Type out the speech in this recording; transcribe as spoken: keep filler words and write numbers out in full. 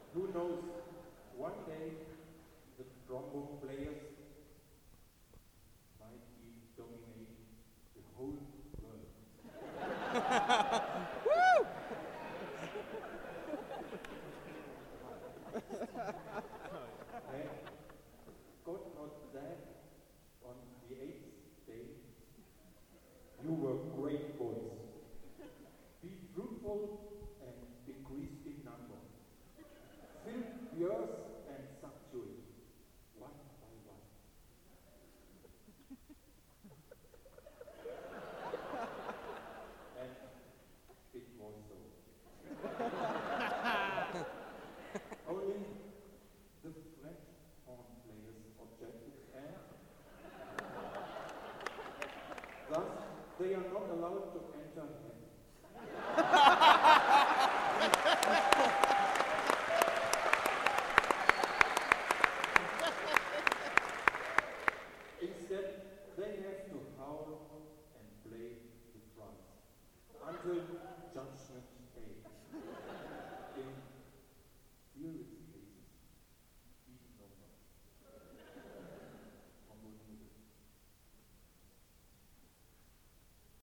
Who knows, one day the trombone players might even dominate the whole world. Hey, God not that on the eighth day. You were great boys. Be fruitful and decrease in number. Fill the earth and subdue it, one by one. And it was so. Only the French horn players objected, and thus they are not allowed to enter heaven. Instead, they have to howl and play the drums until